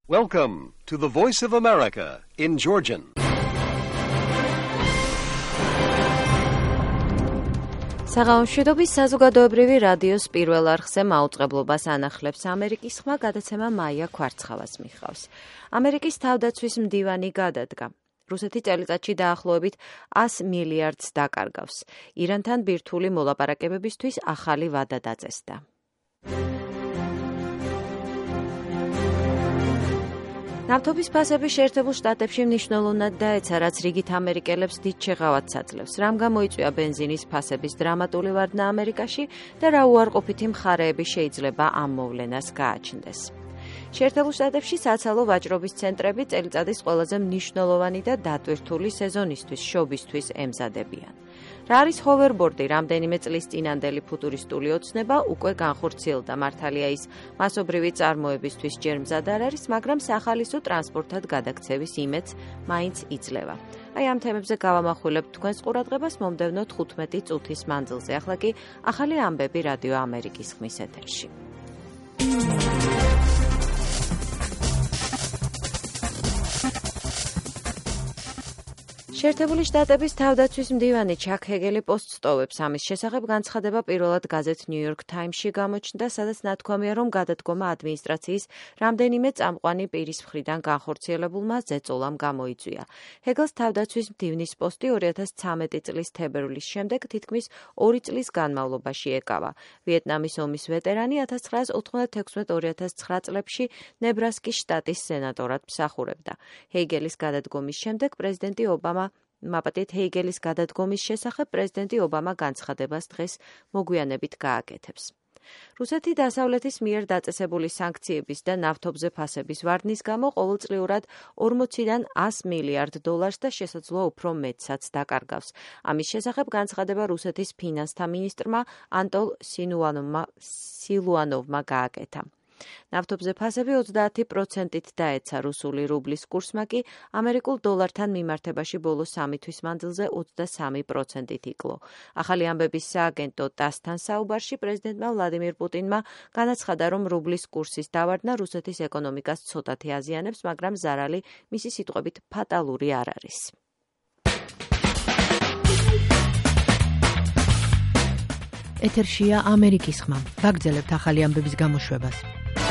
Welcome to the Voice of America in Georgian. საღამომშვიდობის საზოგადოებრივი რადიოს პირველ არხზე მაუწყებლობას ანახლებს ამერიკის ხმა გადაცემა მაია ქვარცხავას მიხავს. ამერიკის თავდაცვის მდივანი გადადგა. რუსეთი წელიწადში დაახლოებით 100 მილიარდს დაკარგავს. ირანთან ბირთვული მოლაპარაკებებისთვის ახალი ვადა დაწესდა. ნავთობის ფასები შეერთებულ შტატებში მნიშვნელოვნად დაეცა, რაც რიგით ამერიკელებს დიდ შეღავათს აძლევს. რამ გამოიწვია ბენზინის ფასების დრამატული ვარდნა ამერიკაში და რა უარყოფითი მხარეები შეიძლება ამ მოვლენას გააჩნდეს. შეერთებულ შტატებში საცალო ვაჭრობის ცენტრები წელიწადის ყველაზე მნიშვნელოვანი და დატვირთული სეზონისთვის, შობისთვის ემზადებიან. რა არის ჰოვერბორდი, რამდენიმე წლის წინანდელი ფუტურისტული ოცნება უკვე განხორციელდა. მართალია ის მასობრივი წარმოებისთვის ჯერ მზად არ არის, მაგრამ სახალისო ტრანსპორტად გადაქცევის იმედს მაინც იძლევა. აი ამ თემებზე გავამახვილებთ თქვენს ყურადღებას მომდევნო 15 წუთის მანძილზე. ახლა კი ახალი ამბები რადიო ამერიკის ხმის ეთერში. შეერთებული შტატების თავდაცვის მდივანი ჩაკ ჰეგელი პოსტს ტოვებს. ამის შესახებ განცხადება პირველად გაზეთ New York Times-ში გამოჩნდა, სადაც ნათქვამია, რომ გადადგომა ადმინისტრაციის რამდენიმე წამყვანი პირის მხრიდან განხორციელებულმა ზეწოლამ გამოიწვია. ჰეგელს თავდაცვის მდივნის პოსტი 2013 წლის თებერვლის შემდეგ თითქმის 2 წლის განმავლობაში ეკავა. ვიეტნამის ომის ვეტერანი 1996-2009 წლებში ნებრასკის შტატის სენატორად მსახურებდა. ჰეგელის გადადგომის შემდეგ პრეზიდენტი ობამა მაპატით ჰეგელის გადადგომის შესახებ პრეზიდენტი ობამა განცხადებას დღეს მოგვიანებით გააკეთებს. რუსეთი დასავლეთის მიერ დაწესებული სანქციების და ნავთობზე ფასების ვარდნის გამო ყოველწლიურად 40-დან 100 მილიარდ დოლარს და შესაძლოა უფრო მეტსაც დაკარგავს. ამის შესახებ განცხადება რუსეთის ფინანსთა მინისტრმა ანტონ სილუანოვმა გააკეთა. ნავთობზე ფასები 30%-ით დაეცა, რუსული რუბლის კურსმა კი ამერიკულ დოლართან მიმართებაში ბოლო 3 თვის მანძილზე 23%-ით იკლო. ახალი ამბების სააგენტო TASS-თან საუბარში პრეზიდენტმა ვლადიმირ პუტინმა განაცხადა, რომ რუბლის კურსის დავარდნა რუსეთის ეკონომიკას ცოტათი აზიანებს, მაგრამ ზარალი მისი სიტყვებით ფატალური არ არის. ეთერშია ამერიკის ხმა. ვაგრძელებთ ახალი ამბების გამოშვებას.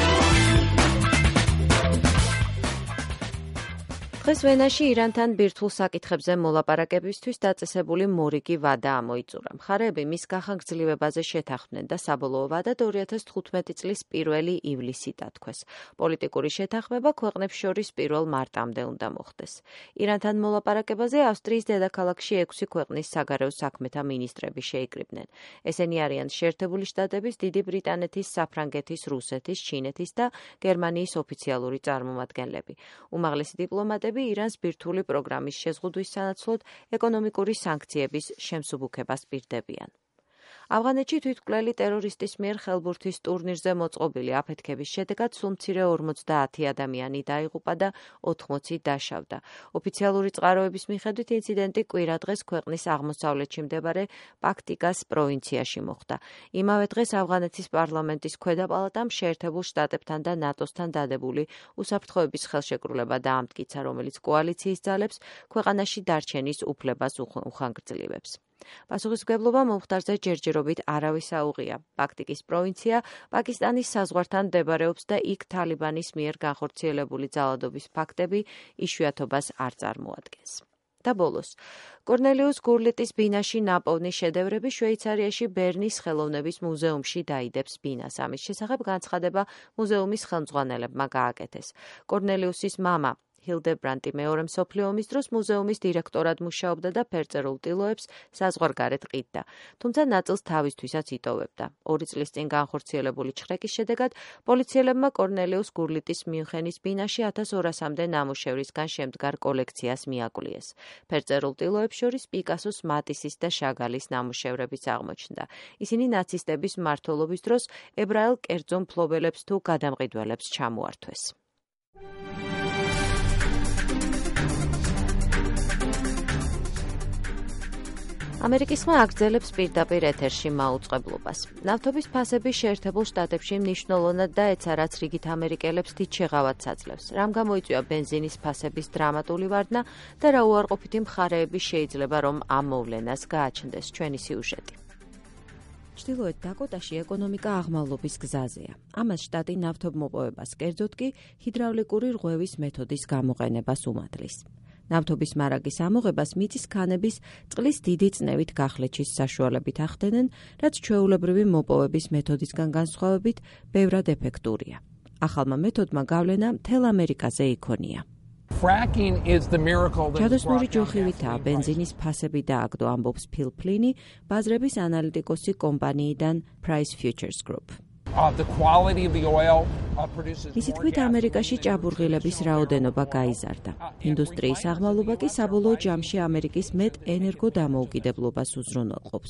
დღეს ვენაში ირანთან ბირთვულ საკითხებზე მოლაპარაკებისთვის დაწესებული მორიგი ვადა ამოიწურა. მხარეები მის გახანგრძლივებაზე შეთანხმდნენ და საბოლოო ვადად 2015 წლის 1 ივლისი დათქვეს. პოლიტიკური შეთანხმება ქვეყნებს შორის 1 მარტამდე უნდა მოხდეს. ირანთან მოლაპარაკებაზე ავსტრიის დედაქალაქში 6 ქვეყნის საგარეო საქმეთა მინისტრები შეიკრიბნენ. ესენი არიან შეერთებული შტატების, დიდი ბრიტანეთის, საფრანგეთის, რუსეთის, ჩინეთის და გერმანიის ოფიციალური წარმომადგენლები. უმაღლესი დიპლომატები ირანს ბირთვული პროგრამის შეზღუდვის სანაცვლოდ ეკონომიკური სანქციების შემსუბუქებას პირდებიან. ავღანეთში თვითმკვლელი ტერორისტის მიერ ხელბურთის ტურნირზე მოწყობილი აფეთქების შედეგად სულ მცირე 50 ადამიანი დაიღუპა და 80 დაშავდა. ოფიციალური წყაროების მიხედვით ინციდენტი კვირა დღეს ქვეყნის აღმოსავლეთში მდებარე პაქტიკას პროვინციაში მოხდა. იმავე დღეს ავღანეთის პარლამენტის ქვედა პალატამ შეერთებულ შტატებთან და ნატოსთან დადებული უსაფრთხოების ხელშეკრულება დაამტკიცა, რომელიც კოალიციის ძალებს ქვეყანაში დარჩენის უფლებას უხანგრძლივებს. პასუხისმგებლობა მომხდარზე ჯერჯერობით არავის აუღია. პაქტიკის პროვინცია პაკისტანის საზღვართან მდებარეობს და იქ თალიბანის მიერ განხორციელებული ძალადობის ფაქტები იშვიათობას არ წარმოადგენს. და ბოლოს, კორნელიუს გურლიტის ბინაში ნაპოვნი შედევრები შვეიცარიაში ბერნის ხელოვნების მუზეუმში დაიდებს ბინას. ამის შესახებ განცხადება მუზეუმის ხელმძღვანელებმა გააკეთეს. კორნელიუსის მამა ჰილდებრანტი მეორე მსოფლიო ომის დროს მუზეუმის დირექტორად მუშაობდა და ფერწერულ ტილოებს საზღვარგარეთ ყიდდა, თუმცა ნაწილს თავისთვისაც იტოვებდა. 2 წლის წინ განხორციელებული ჩხრეკის შედეგად პოლიციელებმა კორნელიუს გურლიტის მიუნხენის ბინაში 1200-მდე ნამუშევრისგან შემდგარ კოლექციას მიაკლიეს. ფერწერულ ტილოებს შორის პიკასოს, მატისის და შაგალის ნამუშევრებიც აღმოჩნდა. ისინი ნაცისტების მმართველობის დროს ებრაელ კერძო მფლობელებს თუ გადამყიდველებს ჩამოართვეს. ამერიკის ხმა აგრძელებს პირდაპირ ეთერში მაუწყებლობას. ნავთობის ფასები შეერთებულ შტატებში მნიშვნელოვნად დაეცა, რაც რიგით ამერიკელებს დიდ შეღავათს აძლევს. რამ გამოიწვია ბენზინის ფასების დრამატული ვარდნა და რა უარყოფითი მხარეები შეიძლება, რომ ამ მოვლენას გააჩნდეს ჩვენი სიუჟეტი. ჩრდილოეთ დაკოტაში ეკონომიკა აღმავლობის გზაზეა. ამას შტატი ნავთობმოპოვებას, კერძოდ კი ჰიდრავლიკური რღვევის მეთოდის გამოყენებას უმადლის. ნავთობის მარაგის ამოღებას მიწის ქანების წყლის დიდი წნევით გახლეჩის საშუალებით ახდენენ, რაც ჩვეულებრივი მოპოვების მეთოდისგან განსხვავებით ბევრად ეფექტურია. ახალმა მეთოდმა გავლენა მთელ ამერიკაზე იქონია. ჯადოსნური ჯოხივითაა ბენზინის ფასები დააგდო, ამბობს ფილ ფლინი, ბაზრების ანალიტიკოსი კომპანიიდან Price Futures Group. მისი თქმით, ამერიკაში ჭაბურღილების რაოდენობა გაიზარდა. ინდუსტრიის აღმავლობა კი საბოლოო ჯამში ამერიკის მეტ ენერგო დამოუკიდებლობას უზრუნველყოფს.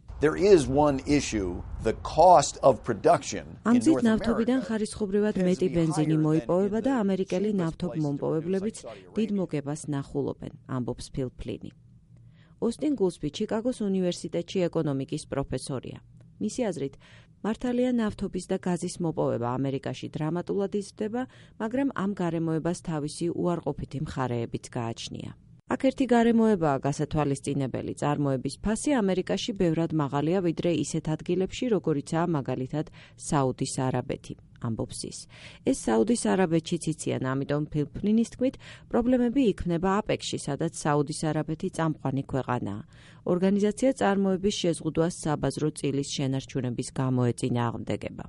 ამ გზით ნავთობიდან ხარისხობრივად მეტი ბენზინი მოიპოვება და ამერიკელი ნავთობმომპოვებლებიც დიდ მოგებას ნახულობენ, ამბობს ფილ ფლინი. ოსტინ გულსბი ჩიკაგოს უნივერსიტეტში ეკონომიკის პროფესორია. მისი აზრით, მართალია ნავთობის და გაზის მოპოვება ამერიკაში დრამატულად იზრდება, მაგრამ ამ გარემოებას თავისი უარყოფითი მხარეებიც გააჩნია. აქ ერთი გარემოებაა გასათვალისწინებელი. წარმოების ფასი ამერიკაში ბევრად მაღალია ვიდრე ისეთ ადგილებში, როგორიცაა მაგალითად საუდის არაბეთი, ამბობს ის. ეს საუდის არაბეთშიც იციან, ამიტომ ფილ ფლინის თქმით, პრობლემები იქმნება აპეკში, სადაც საუდის არაბეთი წამყვანი ქვეყანაა. ორგანიზაცია წარმოების შეზღუდვას საბაზრო წილის შენარჩუნების გამო ეწინააღმდეგება.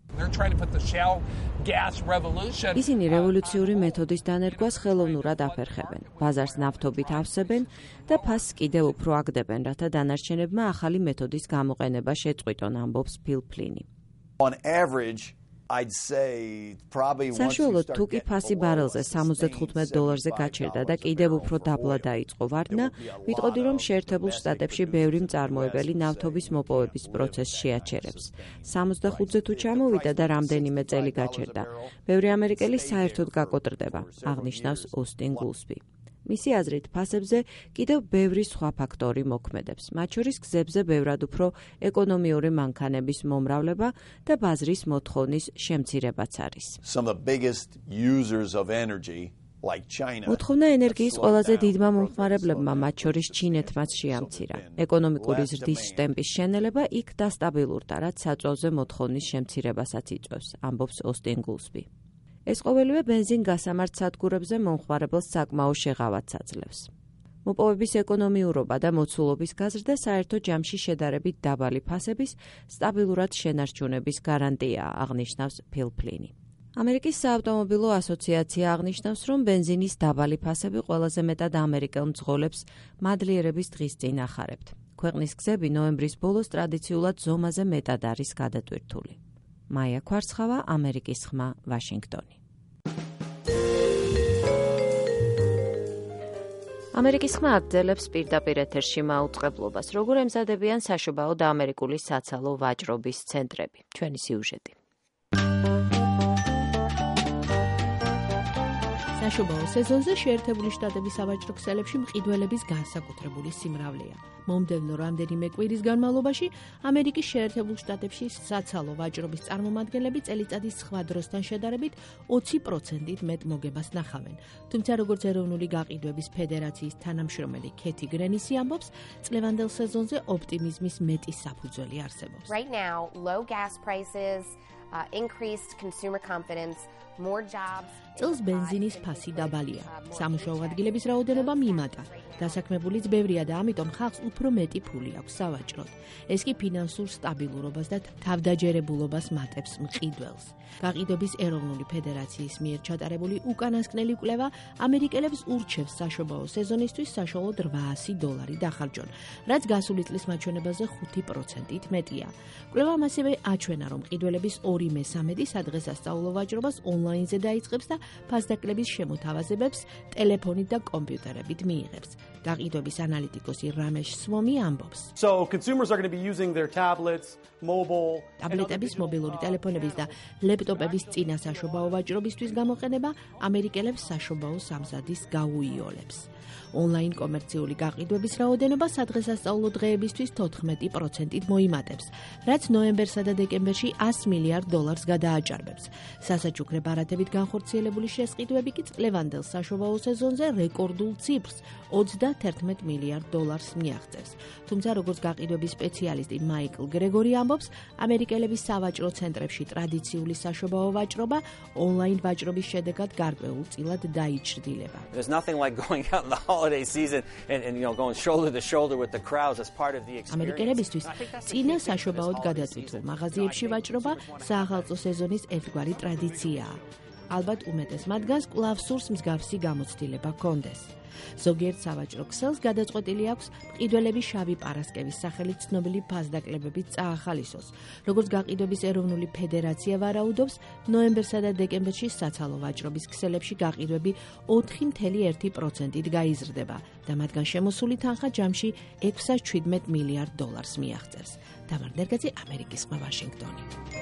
ისინი რევოლუციური მეთოდის დანერგვას ხელოვნურად აფერხებენ, ბაზარს ნავთობით ავსებენ და ფასს კიდევ უფრო აგდებენ, რათა დანარჩენებმა ახალი მეთოდის გამოყენება შეწყვიტონ, ამბობს ფილ ფლინი. საშუალოდ თუ კი ფასი ბარელზე $75-ზე გაჩერდა და კიდევ უფრო დაბლა დაიწყო ვარდნა, ვიტყოდი, რომ შეერთებულ შტატებში ბევრი მწარმოებელი ნავთობის მოპოვების პროცესს შეაჩერებს. 65-ზე თუ ჩამოვიდა და რამდენიმე წელი გაჩერდა, ბევრი ამერიკელი საერთოდ გაკოტრდება, აღნიშნავს ოსტინ გულსბი. მისი აზრით, ფასებზე კიდევ ბევრი სხვა ფაქტორი მოქმედებს, მათ შორის გზებზე ბევრად უფრო ეკონომიური მანქანების მომრავლება და ბაზრის მოთხოვნის შემცირებაც არის. მოთხოვნა ენერგიის ყველაზე დიდმა მომხმარებლებმა, მათ შორის ჩინეთმაც შეამცირა. ეკონომიკური ზრდის ტემპის შენელება იქ დასტაბილურდა, რაც საწვავზე მოთხოვნის შემცირებასაც იწვევს, ამბობს ოსტინ გულსბი. ეს ყოველივე ბენზინ გასამართ სადგურებზე მომხმარებელს საკმაო შეღავათს აძლევს. მოპოვების ეკონომიურობა და მოცულობის გაზრდა საერთო ჯამში შედარებით დაბალი ფასების სტაბილურად შენარჩუნების გარანტიაა, აღნიშნავს ფილ ფლინი. ამერიკის საავტომობილო ასოციაცია აღნიშნავს, რომ ბენზინის დაბალი ფასები ყველაზე მეტად ამერიკელ მძღოლებს მადლიერების დღის წინ ახარებთ. ქვეყნის გზები ნოემბრის ბოლოს ტრადიციულად ზომაზე მეტად არის გადატვირთული. მაია ქვარცხავა, ამერიკის ხმა, ვაშინგტონი. ამერიკის ხმა აგრძელებს პირდაპირ ეთერში მაუწყებლობას, როგორ ემზადებიან საშობაო და ამერიკული საცალო ვაჭრობის ცენტრები. ჩვენი სიუჟეტი. საშობაო სეზონზე შეერთებული შტატების სავაჭრო ქსელებში მყიდველების განსაკუთრებული სიმრავლეა. მომდევნო რამდენიმე კვირის განმავლობაში ამერიკის შეერთებულ შტატებში საცალო ვაჭრობის წარმომადგენლები წელიწადის სხვა დროსთან შედარებით 20%-ით მეტ მოგებას ნახავენ. თუმცა როგორც ეროვნული გაყიდვების ფედერაციის თანამშრომელი ქეთი გრენისი ამბობს, წლევანდელ სეზონზე ოპტიმიზმის მეტი საფუძველი არსებობს. Right now, low gas prices, increased consumer confidence, more jobs. წელს ბენზინის ფასი დაბალია. სამუშაო ადგილების რაოდენობა მიმატა. დასაქმებულიც ბევრია და ამიტომ ხალხს უფრო მეტი ფული აქვს სავაჭროდ. ეს კი ფინანსურ სტაბილურობას და თავდაჯერებულობას მატებს მყიდველს. გაყიდვების ეროვნული ფედერაციის მიერ ჩატარებული უკანასკნელი კვლევა ამერიკელებს ურჩევს საშობაო სეზონისთვის საშუალოდ $800 დახარჯონ, რაც გასული წლის მაჩვენებაზე 5%-ით მეტია. კვლევამ ასევე აჩვენა, რომ მყიდველების 2/3 სადღესასწაულო ვაჭრობას ონლაინზე დაიწყებს და ფასდაკლების შემოთავაზებებს ტელეფონით და კომპიუტერებით მიიღებს. გაყიდვების ანალიტიკოსი რამეშ სვომი ამბობს. So consumers are going to be using their tablets, mobile, ტაბლეტების, მობილური ტელეფონების და ლეპტოპების წინა საშობაო ვაჭრობისთვის გამოყენება ამერიკელებს საშობაო სამზადის გაუიოლებს. ონლაინ კომერციული გაყიდვების რაოდენობა სადღესასწაულო დღეებისთვის 14%-ით მოიმატებს, რაც ნოემბერსა და დეკემბერში $100 მილიარდ გადააჭარბებს. სასაჩუქრე ბარათებით განხორციელებული შესყიდვები კი წლევანდელ საშობაო სეზონზე რეკორდულ ციფრს $31 მილიარდ მიაღწევს. თუმცა როგორც გაყიდვების სპეციალისტი მაიკლ გრეგორი ამბობს, ამერიკელების სავაჭრო ცენტრებში ტრადიციული საშობაო ვაჭრობა ონლაინ ვაჭრობის შედეგად გარკვეულ წილად დაიჩრდილება. There's nothing like going out in the holiday season and going shoulder to shoulder with the crowds as part of the experience. ამერიკელებისთვის წინა საშობაოდ გადაწვიტულ მაღაზიებში ვაჭრობა საახალწლო სეზონის ერთგვარი ტრადიციაა. ალბათ უმეტეს მათგანს კვლავ სურს მსგავსი გამოცდილება ჰქონდეს. ზოგიერთ სავაჭრო ქსელს გადაწყვეტილი აქვს მყიდველების შავი პარასკევის სახელით ცნობილი ფასდაკლებებით წაახალისოს. როგორც გაყიდვების ეროვნული ფედერაცია ვარაუდობს, ნოემბერსა და დეკემბერში საცალო ვაჭრობის ქსელებში გაყიდვები 4.1%-ით გაიზრდება და მათგან შემოსული თანხა ჯამში $617 მილიარდ მიაღწევს. თამარ დერგაძე, ამერიკის ხმა, ვაშინგტონი.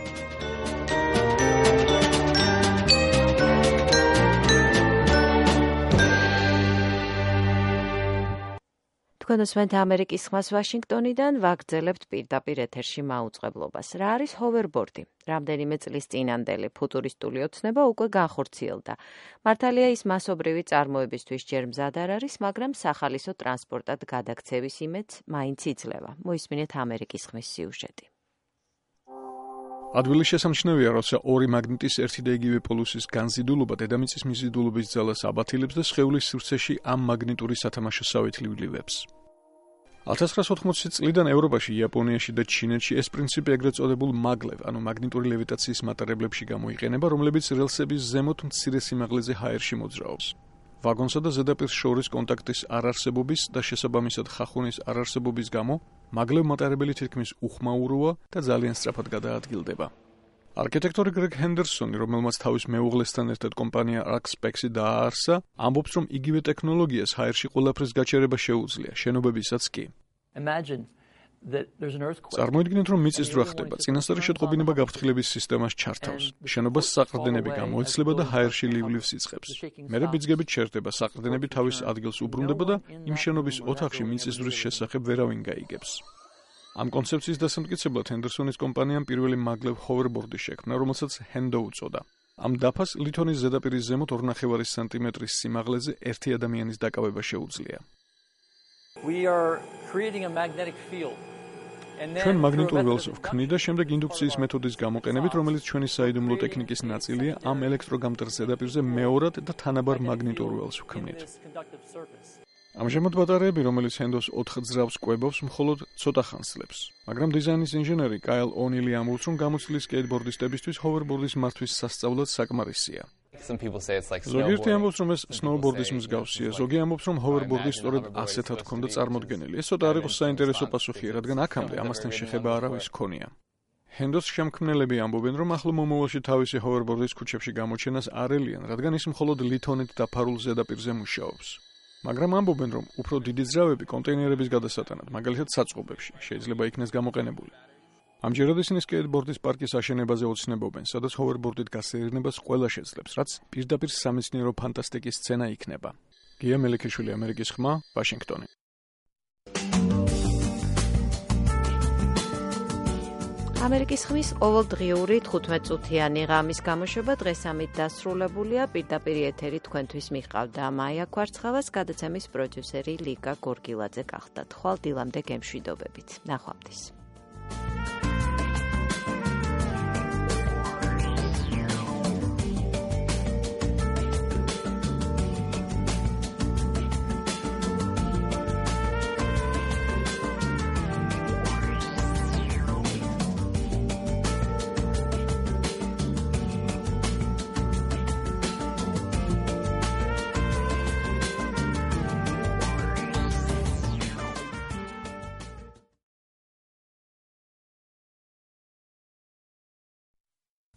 თქვენ უსმენთ ამერიკის ხმას ვაშინგტონიდან, ვაგრძელებთ პირდაპირ ეთერში მაუწყებლობას. რა არის ჰოვერბორდი? რამდენიმე წლის წინანდელი ფუტურისტული ოცნება უკვე განხორციელდა. მართალია ის მასობრივი წარმოებისთვის ჯერ მზად არ არის, მაგრამ სახალისო ტრანსპორტად გადაქცევის იმედს მაინც იძლევა. მოისმინეთ ამერიკის ხმის სიუჟეტი. ადვილი შესამჩნევია, როცა ორი მაგნიტის ერთი და იგივე პოლუსის განზიდულობა დედამიწის მიზიდულობის ძალას აბათილებს და სხეულის სივრცეში ამ მაგნიტური სათამაშო სავით ლივლივებს. 1980 წლიდან ევროპაში, იაპონიაში და ჩინეთში ეს პრინციპი ეგრეთ წოდებულ მაგლევ, ანუ მაგნიტური ლევიტაციის მატარებლებში გამოიყენება, რომლებიც რელსების ზემოთ მცირე სიმაღლეზე ჰაერში მოძრაობს. ვაგონსა და ზედაპირს შორის კონტაქტის არარსებობის და შესაბამისად ხახუნის არარსებობის გამო მაგლევ მატარებელი თითქმის უხმაუროა და ძალიან სწრაფად გადაადგილდება. არქიტექტორი გრეგ ჰენდერსონი, რომელმაც თავის მეუღლესთან ერთად კომპანია ArcSpex-ი დააარსა, ამბობს, რომ იგივე ტექნოლოგიას ჰაერში ყველაფრის გაჩერება შეუძლია, შენობებისაც კი. წარმოიდგინეთ, რომ მიწისძვრა ხდება, წინასწარი შეტყობინება გაფრთხილების სისტემას ჩართავს, შენობას საყრდენები გამოიცლება და ჰაერში ლივლივს იწყებს. მერე ბიძგებით ჩერდება, საყრდენები თავის ადგილს უბრუნდება და იმ შენობის ოთახში მიწისძვრის შესახებ ვერავინ გაიგებს. ამ კონცეფციის დასამტკიცებლად ჰენდერსონის კომპანიამ პირველი მაგლევ ჰოვერბორდი შექმნა, რომელსაც ჰენდო უწოდა. ამ დაფას ლითონის ზედაპირის ზემოთ 2.5 სანტიმეტრის სიმაღლეზე ერთი ადამიანის დაკავება შეუძლია. ჩვენ მაგნიტურ ველს ვქმნით და შემდეგ ინდუქციის მეთოდის გამოყენებით, რომელიც ჩვენი საიდუმლო ტექნიკის ნაწილია, ამ ელექტროგამტარ ზედაპირზე მეორად და თანაბარ მაგნიტურ ველს ვქმნით. ამჟამად ბატარეები, რომელიც ჰენდოს 4 ძრავს კვებავს, მხოლოდ ცოტა ხანს ძლებს. მაგრამ დიზაინის ინჟინერი კაილ ონილი ამბობს, რომ გამოცდილი სკეიტბორდისტებისთვის ჰოვერბორდის მართვის სასწაულად საკმარისია. ზოგიერთი ამბობს, რომ ეს სნოუბორდის მსგავსია, ზოგი ამბობს, რომ ჰოვერბორდი სწორედ ასეთად ჰქონდა წარმოდგენილი. ეს ცოტა არ იყოს საინტერესო პასუხია, რადგან აქამდე ამასთან შეხება არავის ჰქონია. ჰენდოს შემქმნელები ამბობენ, რომ ახლო მომავალში თავისი ჰოვერბორდის ქუჩებში გამოჩენას არ ელიან, რადგან ის მხოლოდ ლითონით დაფარულ ზედაპირზე მუშაობს. მაგრამ ამბობენ, რომ უფრო დიდი ძრავები კონტეინერების გადასატანად, მაგალითად საწყობებში, შეიძლება იქნეს გამოყენებული. ამჯერად ისინი სკეიტბორდის პარკის აშენებაზე ოცნებობენ, სადაც ჰოვერბორდით გასეირნებას ყველა შეძლებს, რაც პირდაპირ სამეცნიერო ფანტასტიკის სცენა იქნება. გია მელიქიშვილი, ამერიკის ხმა, ვაშინგტონი. ამერიკის ხმის ყოველდღიური 15-წუთიანი ღამის გამოშვება დღეს ამით დასრულებულია. პირდაპირ ეთერი თქვენთვის მიყავდა მაია კვარცხავას, გადაცემის პროდიუსერი ლიკა გორგილაძე გახდათ. ხვალ დილამდე გემშვიდობებით. ნახვამდის.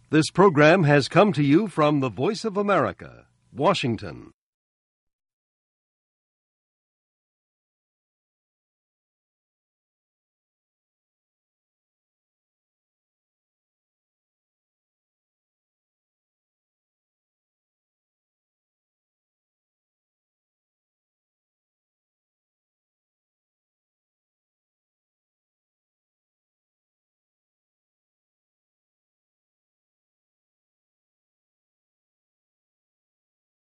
This program has come to you from the Voice of America, Washington.